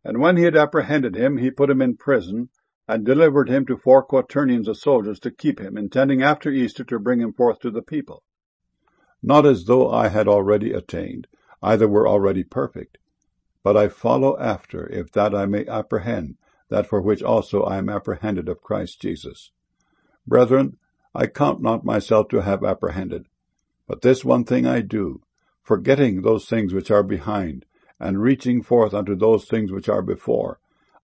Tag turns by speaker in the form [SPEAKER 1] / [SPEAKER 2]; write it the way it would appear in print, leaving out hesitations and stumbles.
[SPEAKER 1] And when he had apprehended him, he put him in prison, and delivered him to 4 quaternions of soldiers to keep him, intending after Easter to bring him forth to the people. Not as though I had already attained, either were already perfect, but I follow after, if that I may apprehend that for which also I am apprehended of Christ Jesus. Brethren, I count not myself to have apprehended, but this one thing I do, forgetting those things which are behind, and reaching forth unto those things which are before,